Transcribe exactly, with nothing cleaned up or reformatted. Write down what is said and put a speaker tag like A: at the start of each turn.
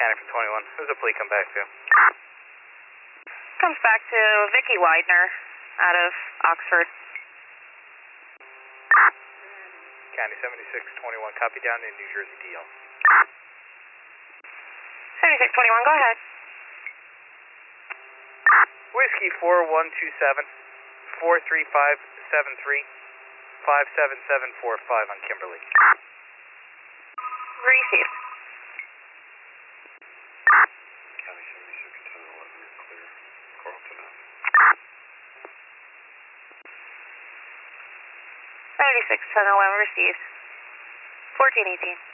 A: County from twenty-one. Who's the plea come back to?
B: Comes back to Vicky Widener out of Oxford.
A: County seventy-six twenty-one, copy down in New Jersey D L.
B: seventy-six twenty-one, go ahead.
A: Whiskey four one two seven, four three five seven three, five seven seven four five on Kimberly.
B: Received.
C: County seventy-six ten eleven, you're clear. Carlton out.
B: seventy-six ten eleven received. fourteen eighteen.